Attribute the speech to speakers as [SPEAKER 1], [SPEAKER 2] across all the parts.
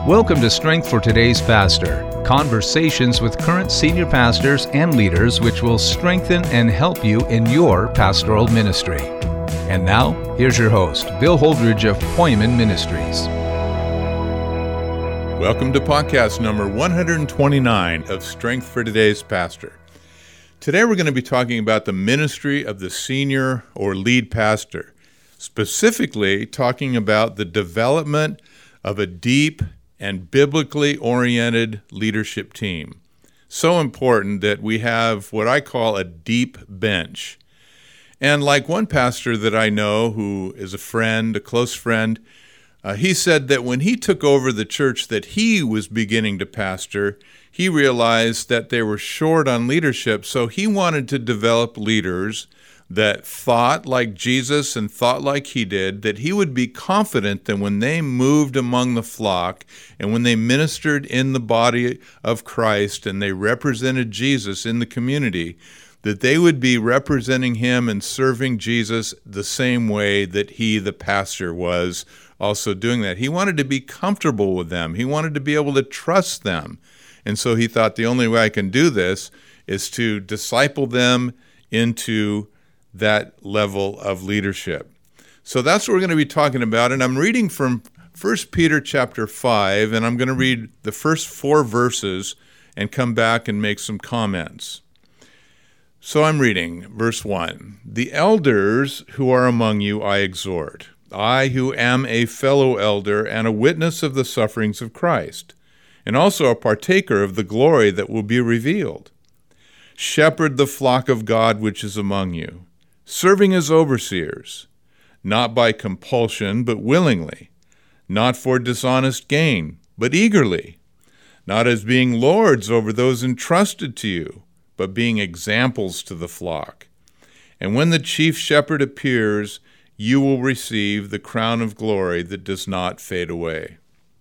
[SPEAKER 1] Welcome to Strength for Today's Pastor, conversations with current senior pastors and leaders which will strengthen and help you in your pastoral ministry. And now, here's your host, Bill Holdridge of Poimen Ministries.
[SPEAKER 2] Welcome to podcast number 129 of Strength for Today's Pastor. Today we're going to be talking about the ministry of the senior or lead pastor, specifically talking about the development of a deep and biblically oriented leadership team. So important that we have what I call a deep bench. And like one pastor that I know who is a friend, a close friend, he said that when he took over the church that he was beginning to pastor, he realized that they were short on leadership, so he wanted to develop leaders that thought like Jesus and thought like he did, that he would be confident that when they moved among the flock and when they ministered in the body of Christ and they represented Jesus in the community, that they would be representing him and serving Jesus the same way that he, the pastor, was also doing that. He wanted to be comfortable with them. He wanted to be able to trust them. And so he thought the only way I can do this is to disciple them into that level of leadership. So that's what we're going to be talking about. And I'm reading from 1 Peter chapter 5, and I'm going to read the first 4 verses and come back and make some comments. So I'm reading verse 1. The elders who are among you I exhort, I who am a fellow elder and a witness of the sufferings of Christ, and also a partaker of the glory that will be revealed. Shepherd the flock of God which is among you, serving as overseers, not by compulsion, but willingly, not for dishonest gain, but eagerly, not as being lords over those entrusted to you, but being examples to the flock. And when the chief shepherd appears, you will receive the crown of glory that does not fade away.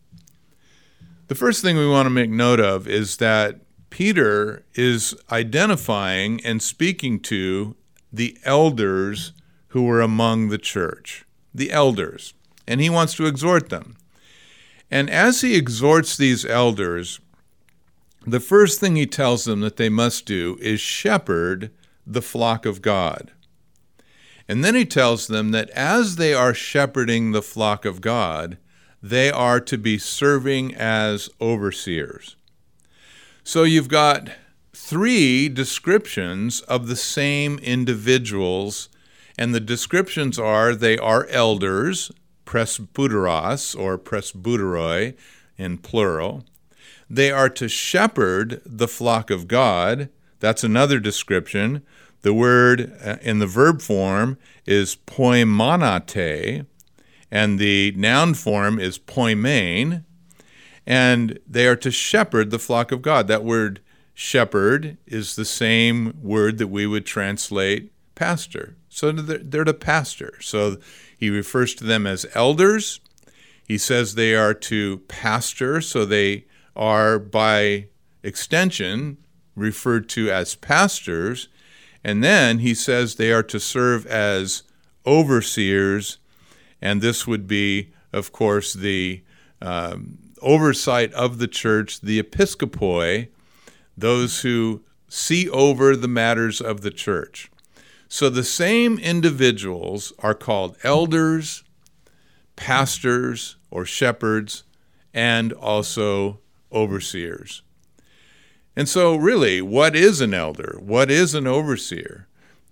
[SPEAKER 2] The first thing we want to make note of is that Peter is identifying and speaking to the elders who were among the church, the elders, and he wants to exhort them. And as he exhorts these elders, the first thing he tells them that they must do is shepherd the flock of God. And then he tells them that as they are shepherding the flock of God, they are to be serving as overseers. So you've got 3 descriptions of the same individuals, and the descriptions are they are elders, presbyteros or presbyteroi in plural. They are to shepherd the flock of God. That's another description. The word in the verb form is poimonate, and the noun form is poimen, and they are to shepherd the flock of God. That word shepherd is the same word that we would translate pastor. So they're to pastor. So he refers to them as elders. He says they are to pastor, so they are by extension referred to as pastors. And then he says they are to serve as overseers, and this would be, of course, the oversight of the church, the episkopoi, those who see over the matters of the church. So the same individuals are called elders, pastors or shepherds, and also overseers. And so really, what is an elder? What is an overseer?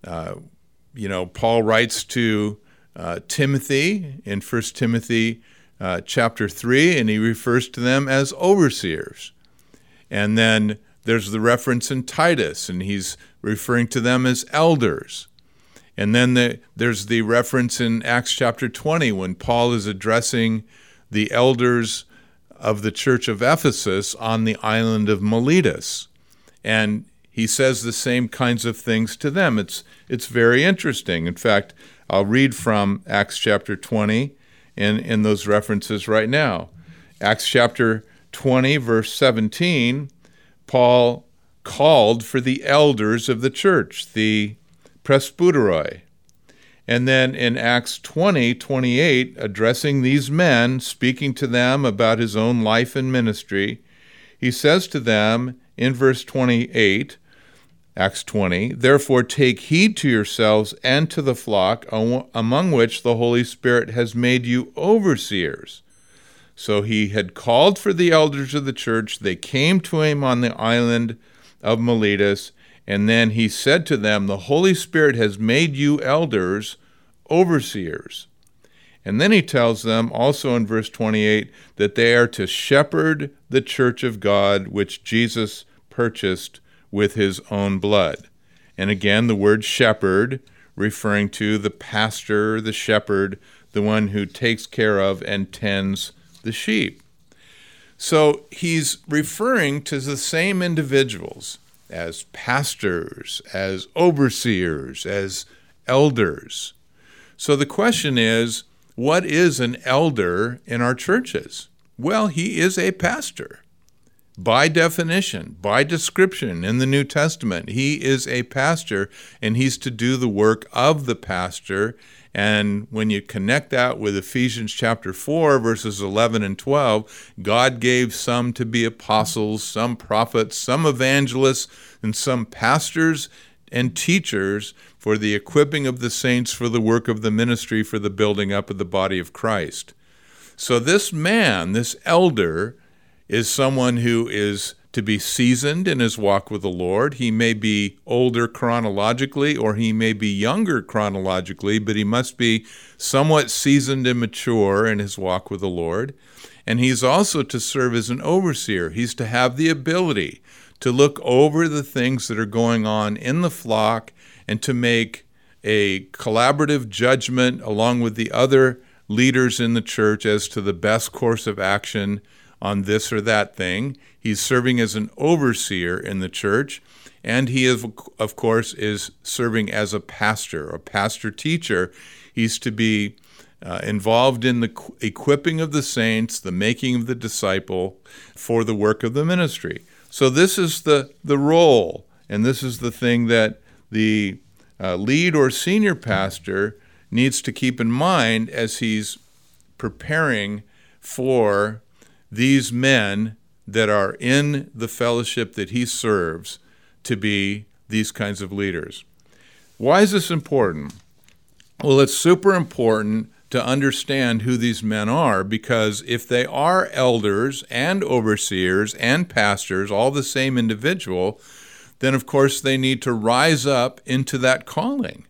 [SPEAKER 2] Paul writes to Timothy in 1 Timothy chapter 3, and he refers to them as overseers. And then there's the reference in Titus, and he's referring to them as elders. And then there's the reference in Acts chapter 20 when Paul is addressing the elders of the church of Ephesus on the island of Miletus. And he says the same kinds of things to them. It's very interesting. In fact, I'll read from Acts chapter 20 in those references right now. Acts chapter 20, verse 17, Paul called for the elders of the church, the presbyteroi. And then in Acts 20:28, addressing these men, speaking to them about his own life and ministry, he says to them in verse 28, Acts 20, "Therefore take heed to yourselves and to the flock, among which the Holy Spirit has made you overseers." So he had called for the elders of the church. They came to him on the island of Miletus, and then he said to them, "The Holy Spirit has made you elders, overseers." And then he tells them also in verse 28 that they are to shepherd the church of God, which Jesus purchased with his own blood. And again, the word shepherd referring to the pastor, the shepherd, the one who takes care of and tends the sheep. So he's referring to the same individuals as pastors, as overseers, as elders. So the question is, what is an elder in our churches? Well, he is a pastor. By definition, by description in the New Testament, he is a pastor, and he's to do the work of the pastor. And when you connect that with Ephesians chapter 4, verses 11 and 12, God gave some to be apostles, some prophets, some evangelists, and some pastors and teachers for the equipping of the saints for the work of the ministry, for the building up of the body of Christ. So this man, this elder, is someone who is to be seasoned in his walk with the Lord. He may be older chronologically, or he may be younger chronologically, but he must be somewhat seasoned and mature in his walk with the Lord. And he's also to serve as an overseer. He's to have the ability to look over the things that are going on in the flock and to make a collaborative judgment along with the other leaders in the church as to the best course of action on this or that thing. He's serving as an overseer in the church, and he, of course, is serving as a pastor teacher. He's to be involved in the equipping of the saints, the making of the disciple for the work of the ministry. So this is the role, and this is the thing that the lead or senior pastor needs to keep in mind as he's preparing for these men that are in the fellowship that he serves to be these kinds of leaders. Why is this important? Well, it's super important to understand who these men are, because if they are elders and overseers and pastors, all the same individual, then of course they need to rise up into that calling.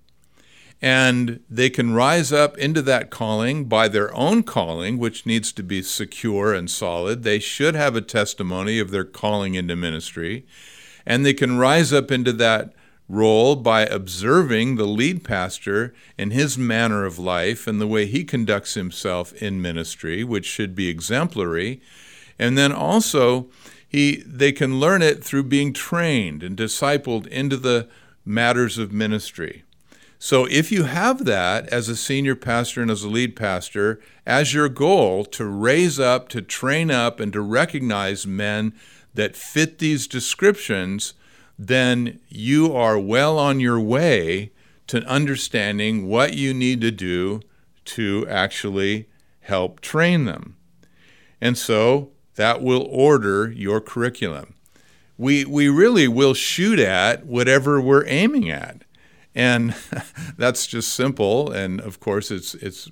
[SPEAKER 2] And they can rise up into that calling by their own calling, which needs to be secure and solid. They should have a testimony of their calling into ministry. And they can rise up into that role by observing the lead pastor and his manner of life and the way he conducts himself in ministry, which should be exemplary. And then also, they can learn it through being trained and discipled into the matters of ministry. So if you have that as a senior pastor and as a lead pastor, as your goal to raise up, to train up, and to recognize men that fit these descriptions, then you are well on your way to understanding what you need to do to actually help train them. And so that will order your curriculum. We really will shoot at whatever we're aiming at. And that's just simple, and of course it's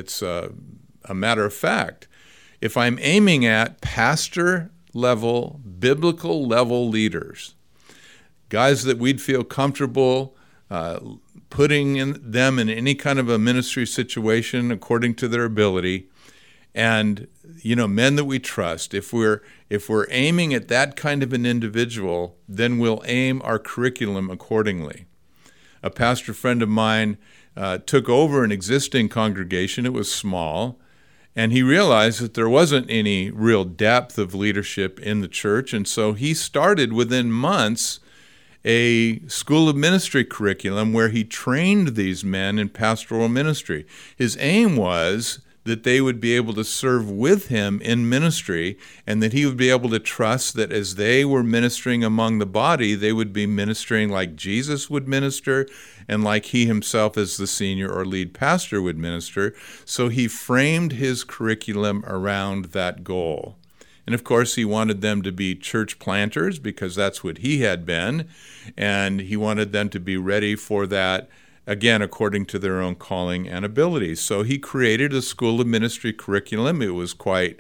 [SPEAKER 2] a matter of fact. If I'm aiming at pastor-level, biblical-level leaders, guys that we'd feel comfortable putting them in any kind of a ministry situation according to their ability, and men that we trust, if we're aiming at that kind of an individual, then we'll aim our curriculum accordingly. A pastor friend of mine took over an existing congregation. It was small, and he realized that there wasn't any real depth of leadership in the church, and so he started within months a school of ministry curriculum where he trained these men in pastoral ministry. His aim was that they would be able to serve with him in ministry, and that he would be able to trust that as they were ministering among the body, they would be ministering like Jesus would minister and like he himself as the senior or lead pastor would minister. So he framed his curriculum around that goal. And of course, he wanted them to be church planters because that's what he had been, and he wanted them to be ready for that, again, according to their own calling and abilities. So he created a school of ministry curriculum. It was quite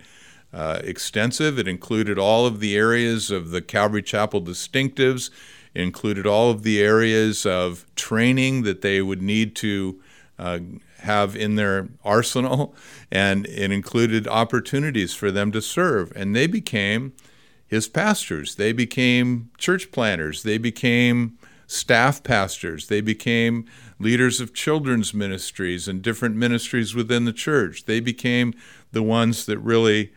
[SPEAKER 2] extensive. It included all of the areas of the Calvary Chapel distinctives. It included all of the areas of training that they would need to have in their arsenal, and it included opportunities for them to serve. And they became his pastors. They became church planters. They became staff pastors. They became leaders of children's ministries and different ministries within the church. They became the ones that really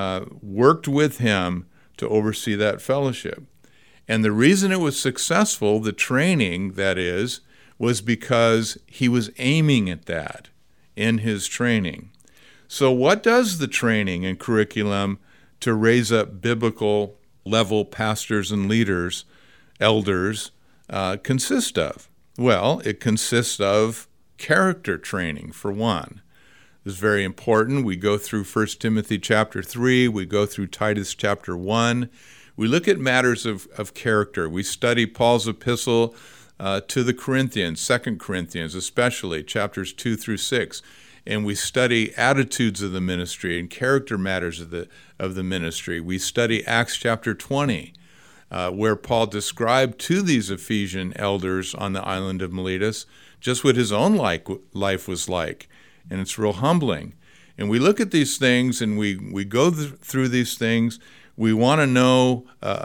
[SPEAKER 2] worked with him to oversee that fellowship. And the reason it was successful, the training, that is, was because he was aiming at that in his training. So what does the training and curriculum to raise up biblical level pastors and leaders, elders, consist of? Well, it consists of character training, for one. This is very important. We go through 1 Timothy chapter 3. We go through Titus chapter 1. We look at matters of character. We study Paul's epistle to the Corinthians, 2 Corinthians especially, chapters 2 through 6. And we study attitudes of the ministry and character matters of the ministry. We study Acts chapter 20. Where Paul described to these Ephesian elders on the island of Miletus just what his own life was like. And it's real humbling. And we look at these things and we go through these things. We want to know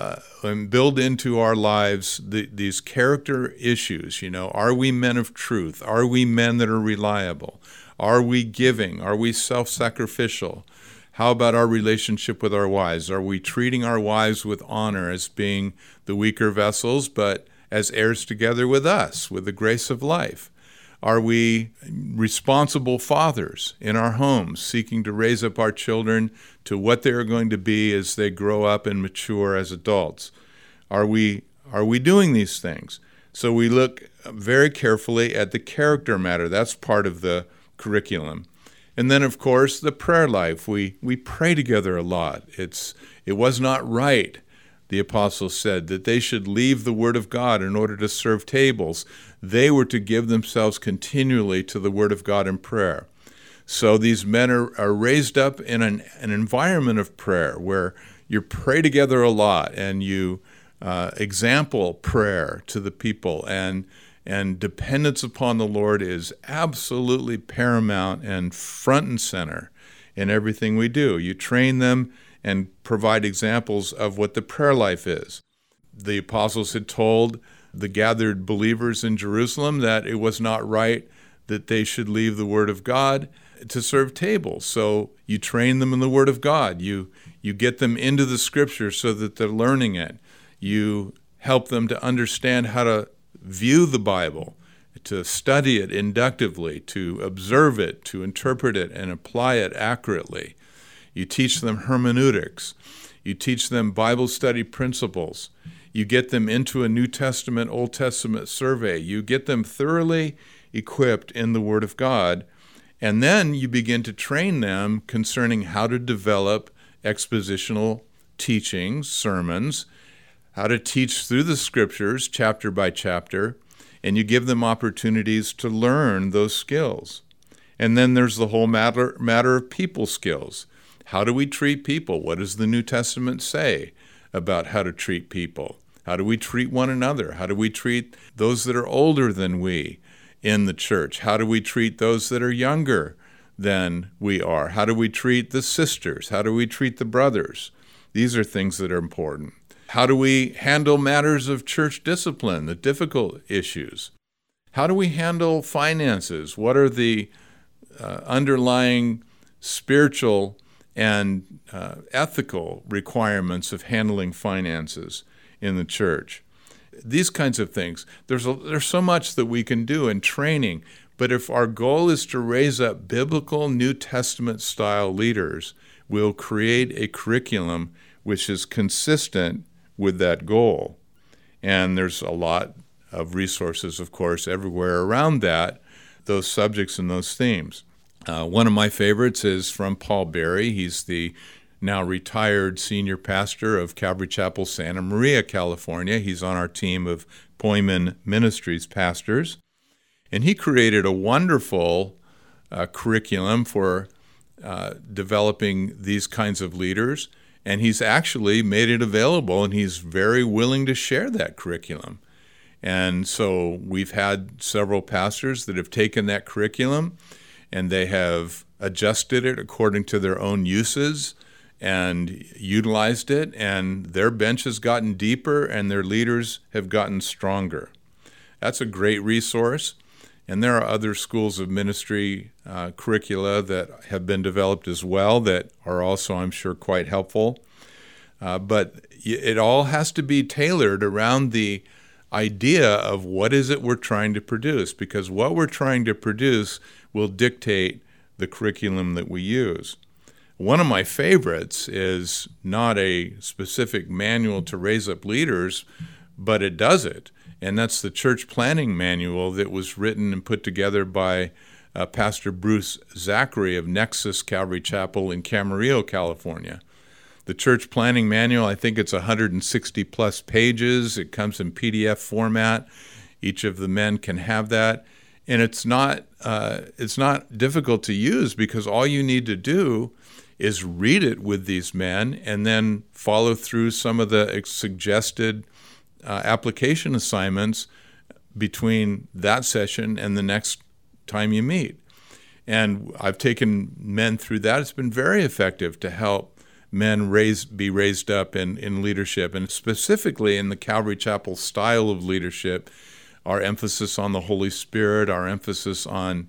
[SPEAKER 2] and build into our lives these character issues. You know, are we men of truth? Are we men that are reliable? Are we giving? Are we self-sacrificial? How about our relationship with our wives? Are we treating our wives with honor as being the weaker vessels, but as heirs together with us, with the grace of life? Are we responsible fathers in our homes, seeking to raise up our children to what they are going to be as they grow up and mature as adults? Are we doing these things? So we look very carefully at the character matter. That's part of the curriculum. And then, of course, the prayer life. We pray together a lot. It was not right, the apostles said, that they should leave the Word of God in order to serve tables. They were to give themselves continually to the Word of God in prayer. So these men are raised up in an environment of prayer where you pray together a lot and you example prayer to the people, and dependence upon the Lord is absolutely paramount and front and center in everything we do. You train them and provide examples of what the prayer life is. The apostles had told the gathered believers in Jerusalem that it was not right that they should leave the Word of God to serve tables. So you train them in the Word of God. You get them into the Scripture so that they're learning it. You help them to understand how to view the Bible, to study it inductively, to observe it, to interpret it, and apply it accurately. You teach them hermeneutics. You teach them Bible study principles. You get them into a New Testament, Old Testament survey. You get them thoroughly equipped in the Word of God, and then you begin to train them concerning how to develop expositional teachings, sermons, how to teach through the Scriptures, chapter by chapter, and you give them opportunities to learn those skills. And then there's the whole matter of people skills. How do we treat people? What does the New Testament say about how to treat people? How do we treat one another? How do we treat those that are older than we in the church? How do we treat those that are younger than we are? How do we treat the sisters? How do we treat the brothers? These are things that are important. How do we handle matters of church discipline, the difficult issues? How do we handle finances? What are the underlying spiritual and ethical requirements of handling finances in the church? These kinds of things. There's so much that we can do in training, But if our goal is to raise up biblical New Testament style leaders, we'll create a curriculum which is consistent with that goal. And there's a lot of resources, of course, everywhere around that, those subjects and those themes. One of my favorites is from Paul Berry. He's the now retired senior pastor of Calvary Chapel, Santa Maria, California. He's on our team of Poimen Ministries pastors. And he created a wonderful curriculum for developing these kinds of leaders. And he's actually made it available, and he's very willing to share that curriculum. And so we've had several pastors that have taken that curriculum, and they have adjusted it according to their own uses and utilized it, and their bench has gotten deeper and their leaders have gotten stronger. That's a great resource. And there are other schools of ministry curricula that have been developed as well that are also, I'm sure, quite helpful. But it all has to be tailored around the idea of what is it we're trying to produce, because what we're trying to produce will dictate the curriculum that we use. One of my favorites is not a specific manual to raise up leaders, but it does it. And that's the church planning manual that was written and put together by Pastor Bruce Zachary of Nexus Calvary Chapel in Camarillo, California. The church planning manual, I think it's 160 plus pages. It comes in PDF format. Each of the men can have that. And it's not difficult to use, because all you need to do is read it with these men and then follow through some of the suggested application assignments between that session and the next time you meet. And I've taken men through that. It's been very effective to help men be raised up in leadership, and specifically in the Calvary Chapel style of leadership, our emphasis on the Holy Spirit, our emphasis on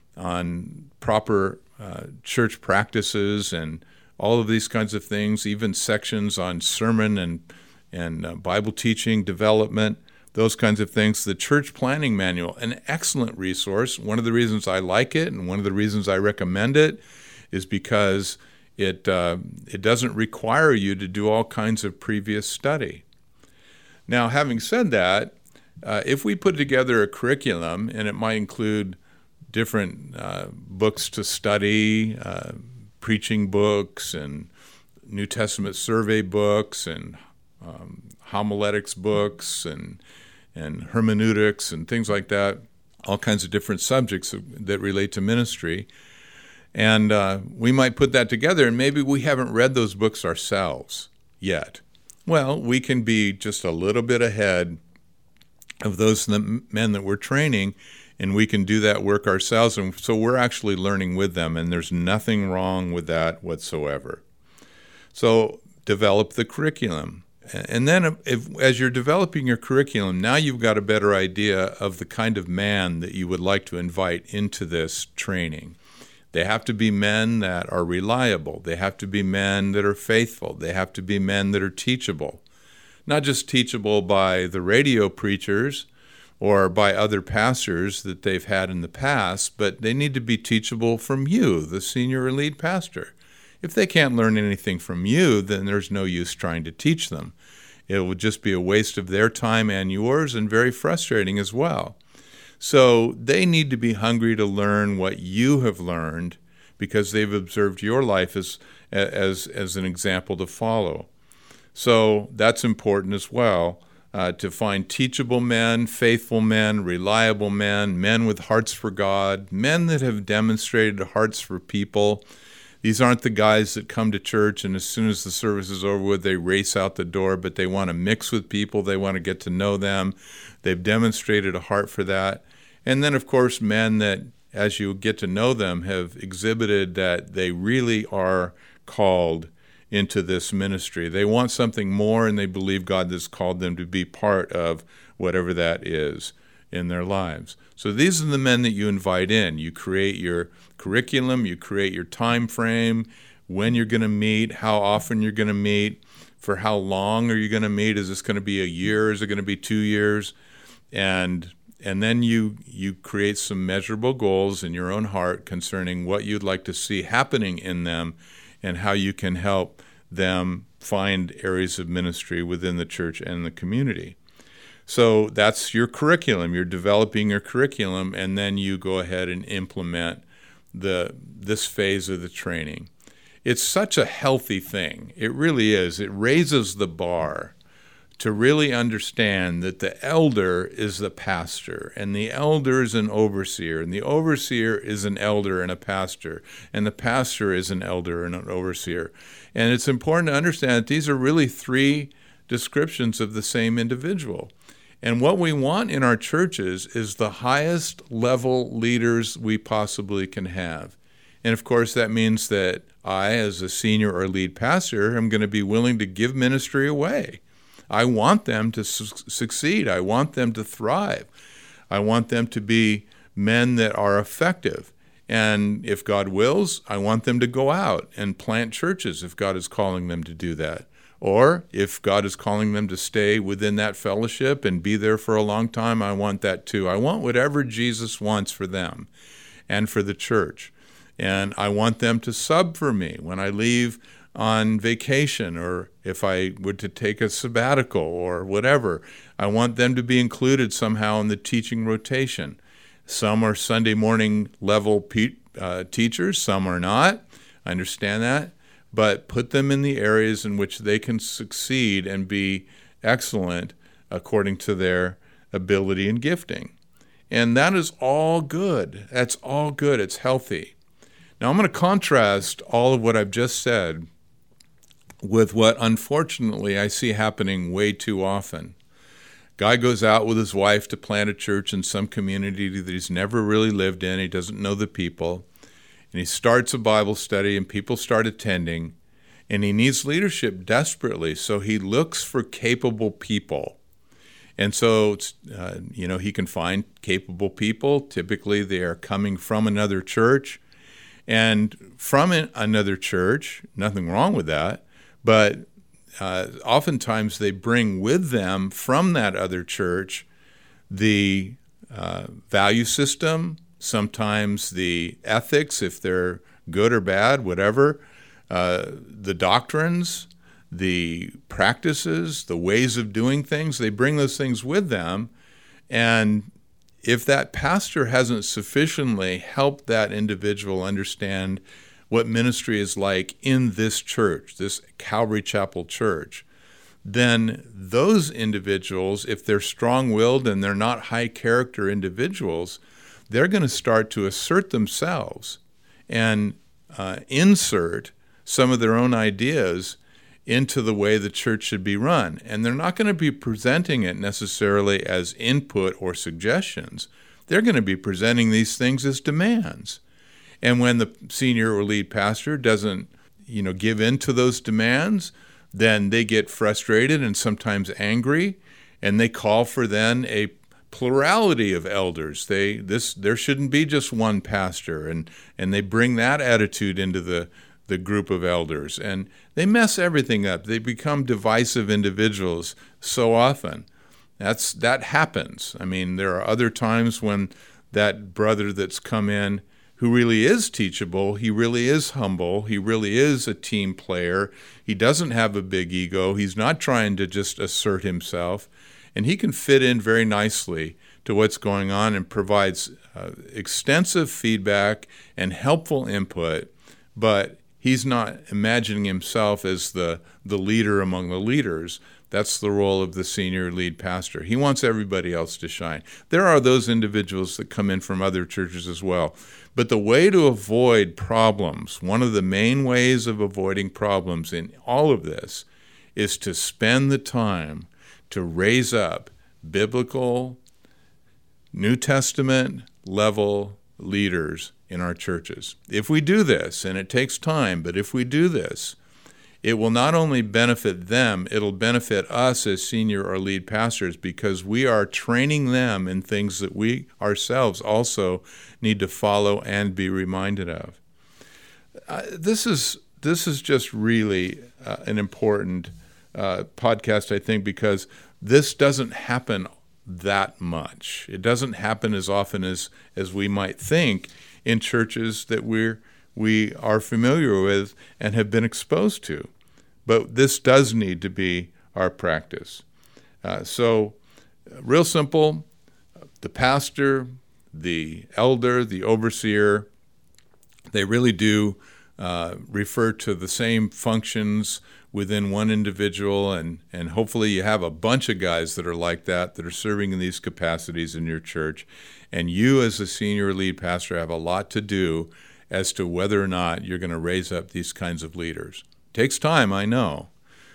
[SPEAKER 2] proper church practices and all of these kinds of things, even sections on sermon and Bible teaching development, those kinds of things. The Church Planning Manual, an excellent resource. One of the reasons I like it and one of the reasons I recommend it is because it doesn't require you to do all kinds of previous study. Now, having said that, if we put together a curriculum, and it might include different books to study, preaching books and New Testament survey books and homiletics books and hermeneutics and things like that, all kinds of different subjects that relate to ministry. And we might put that together, and maybe we haven't read those books ourselves yet. Well, we can be just a little bit ahead of those men that we're training, and we can do that work ourselves. And so we're actually learning with them, and there's nothing wrong with that whatsoever. So develop the curriculum. And then as you're developing your curriculum, now you've got a better idea of the kind of man that you would like to invite into this training. They have to be men that are reliable. They have to be men that are faithful. They have to be men that are teachable. Not just teachable by the radio preachers or by other pastors that they've had in the past, but they need to be teachable from you, the senior or lead pastor. If they can't learn anything from you, then there's no use trying to teach them. It would just be a waste of their time and yours, and very frustrating as well. So they need to be hungry to learn what you have learned, because they've observed your life as an example to follow. So that's important as well, to find teachable men, faithful men, reliable men, men with hearts for God, men that have demonstrated hearts for people. These aren't the guys that come to church and as soon as the service is over with, they race out the door, but they want to mix with people. They want to get to know them. They've demonstrated a heart for that. And then, of course, men that, as you get to know them, have exhibited that they really are called into this ministry. They want something more, and they believe God has called them to be part of whatever that is in their lives. So these are the men that you invite in. You create your curriculum, you create your time frame, when you're going to meet, how often you're going to meet, for how long are you going to meet? Is this going to be a year? Is it going to be 2 years? And And then you create some measurable goals in your own heart concerning what you'd like to see happening in them and how you can help them find areas of ministry within the church and the community. So that's your curriculum. You're developing your curriculum, and then you go ahead and implement this phase of the training. It's such a healthy thing. It really is. It raises the bar to really understand that the elder is the pastor, and the elder is an overseer, and the overseer is an elder and a pastor, and the pastor is an elder and an overseer. And it's important to understand that these are really three descriptions of the same individual. And what we want in our churches is the highest level leaders we possibly can have. And of course, that means that I, as a senior or lead pastor, am going to be willing to give ministry away. I want them to succeed. I want them to thrive. I want them to be men that are effective. And if God wills, I want them to go out and plant churches if God is calling them to do that. Or if God is calling them to stay within that fellowship and be there for a long time, I want that too. I want whatever Jesus wants for them and for the church. And I want them to sub for me when I leave on vacation, or if I were to take a sabbatical or whatever. I want them to be included somehow in the teaching rotation. Some are Sunday morning level teachers, some are not. I understand that. But put them in the areas in which they can succeed and be excellent according to their ability and gifting. And that is all good. That's all good. It's healthy. Now I'm going to contrast all of what I've just said with what unfortunately I see happening way too often. Guy goes out with his wife to plant a church in some community that he's never really lived in. He doesn't know the people. And he starts a Bible study and people start attending. And he needs leadership desperately, so he looks for capable people. And so, he can find capable people. Typically, they are coming from another church. And from another church, nothing wrong with that, but oftentimes they bring with them from that other church the value system, sometimes the ethics, if they're good or bad, whatever, the doctrines, the practices, the ways of doing things. They bring those things with them. And if that pastor hasn't sufficiently helped that individual understand what ministry is like in this church, this Calvary Chapel church, then those individuals, if they're strong-willed and they're not high-character individuals, they're going to start to assert themselves and insert some of their own ideas into the way the church should be run. And they're not going to be presenting it necessarily as input or suggestions. They're going to be presenting these things as demands. And when the senior or lead pastor doesn't, give in to those demands, then they get frustrated and sometimes angry, and they call for then a plurality of elders. There shouldn't be just one pastor, and they bring that attitude into the group of elders, and they mess everything up. They become divisive individuals so often. That happens. I mean, there are other times when that brother that's come in who really is teachable, he really is humble, he really is a team player, he doesn't have a big ego, he's not trying to just assert himself, and he can fit in very nicely to what's going on and provides extensive feedback and helpful input, but he's not imagining himself as the leader among the leaders. That's the role of the senior lead pastor. He wants everybody else to shine. There are those individuals that come in from other churches as well. But the way to avoid problems, one of the main ways of avoiding problems in all of this, is to spend the time to raise up biblical, New Testament level leaders in our churches. If we do this, and it takes time, but if we do this, it will not only benefit them, it'll benefit us as senior or lead pastors, because we are training them in things that we ourselves also need to follow and be reminded of. This is just really an important podcast, I think, because this doesn't happen that much. It doesn't happen as often as we might think in churches that we are familiar with and have been exposed to. But this does need to be our practice. So real simple, the pastor, the elder, the overseer, they really do refer to the same functions within one individual, and hopefully you have a bunch of guys that are like that are serving in these capacities in your church. And you as a senior lead pastor have a lot to do as to whether or not you're going to raise up these kinds of leaders. It takes time, I know.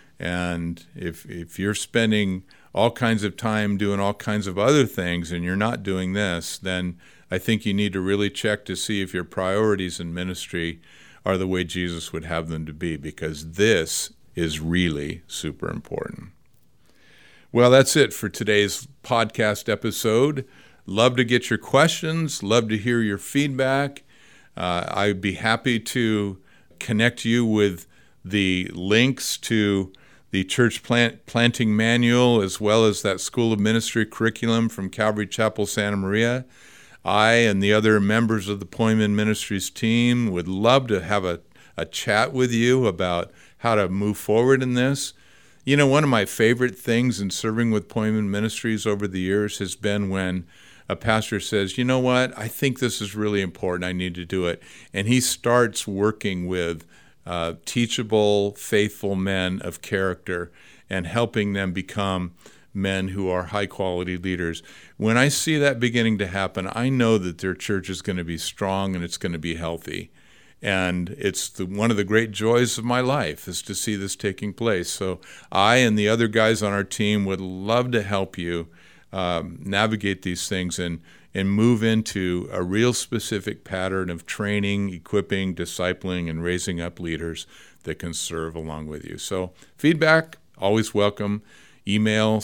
[SPEAKER 2] And if you're spending all kinds of time doing all kinds of other things and you're not doing this, then I think you need to really check to see if your priorities in ministry are the way Jesus would have them to be, because this is really super important. Well, that's it for today's podcast episode. Love to get your questions, love to hear your feedback. I'd be happy to connect you with the links to the church planting manual, as well as that School of Ministry curriculum from Calvary Chapel, Santa Maria. I and the other members of the Poimen Ministries team would love to have a chat with you about how to move forward in this. You know, one of my favorite things in serving with Poimen Ministries over the years has been when a pastor says, you know what, I think this is really important, I need to do it. And he starts working with teachable, faithful men of character and helping them become men who are high-quality leaders. When I see that beginning to happen, I know that their church is going to be strong and it's going to be healthy. And it's one of the great joys of my life is to see this taking place. So I and the other guys on our team would love to help you navigate these things and move into a real specific pattern of training, equipping, discipling, and raising up leaders that can serve along with you. So feedback, always welcome. Email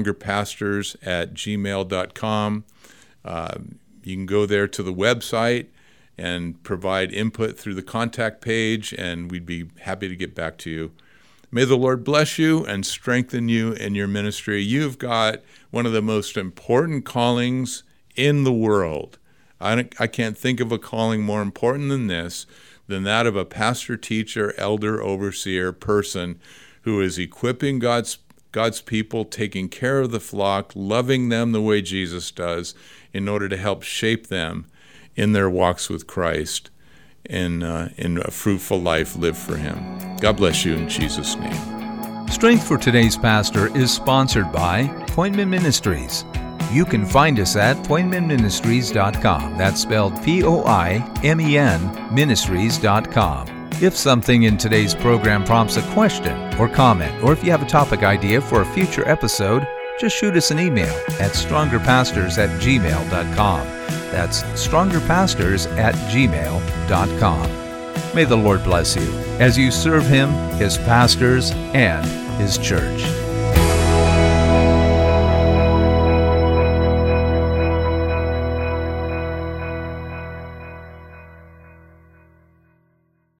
[SPEAKER 2] strongerpastors@gmail.com. You can go there to the website and provide input through the contact page, and we'd be happy to get back to you. May the Lord bless you and strengthen you in your ministry. You've got one of the most important callings in the world. I can't think of a calling more important than this, than that of a pastor, teacher, elder, overseer, person who is equipping God's people, taking care of the flock, loving them the way Jesus does, in order to help shape them in their walks with Christ in a fruitful life lived for Him. God bless you in Jesus' name.
[SPEAKER 1] Strength for Today's Pastor is sponsored by Poimen Ministries. You can find us at poimenministries.com. That's spelled Poimen ministries.com. If something in today's program prompts a question or comment, or if you have a topic idea for a future episode, just shoot us an email at strongerpastors@gmail.com. That's strongerpastors@gmail.com. May the Lord bless you as you serve Him, His pastors, and His church.